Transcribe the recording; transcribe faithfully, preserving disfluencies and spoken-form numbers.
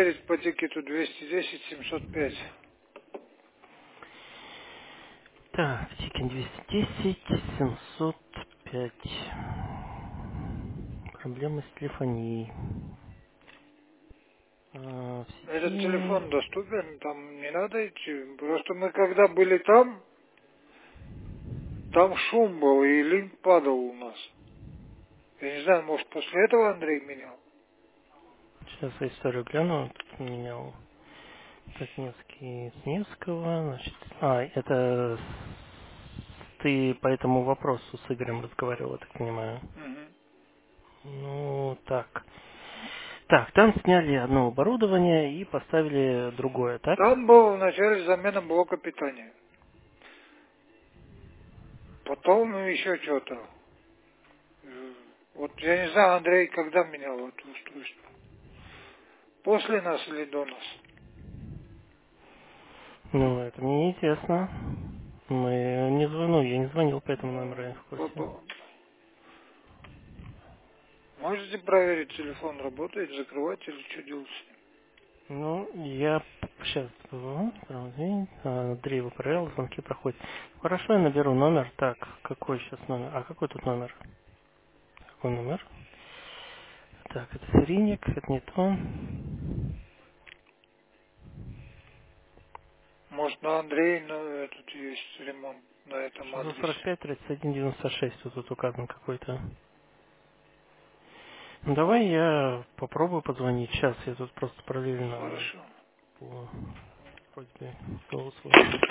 проверить по тикету двести десять семьсот пять. Так, тикет двести десять семьсот пять. Проблемы с телефонией. А, в Этот сети... телефон доступен, там не надо идти. Просто мы когда были там, там шум был и линк падал у нас. Я не знаю, может после этого Андрей менял. Сейчас я историю гляну. Тут менял так Невский с Невского. Значит... А, это... с- Ты по этому вопросу с Игорем разговаривал, я так понимаю. Мгм. Ну, так. Так, там сняли одно оборудование и поставили другое, так? Там был вначале замена блока питания. Потом еще что-то. Э, Вот я не знаю, Андрей, когда менял это устройство. После нас или до нас? Ну, это мне неизвестно. Мы не звоню, я не звонил по этому номеру, я не Ну, в курсе. по- можете проверить, телефон работает, закрывать или что делать с ним? Ну, я сейчас Андрей его проверил, звонки проходят. Хорошо, я наберу номер. Так, какой сейчас номер? А какой тут номер? Какой номер? Так, это серийник, это не то. Может, на Андрей, но этот есть ремонт на этом шестьсот сорок адресе. пять тридцать один девяносто шесть, вот тут указан какой-то. Ну, давай я попробую позвонить. Сейчас я тут просто параллельно Хорошо. по просьбе голосовой.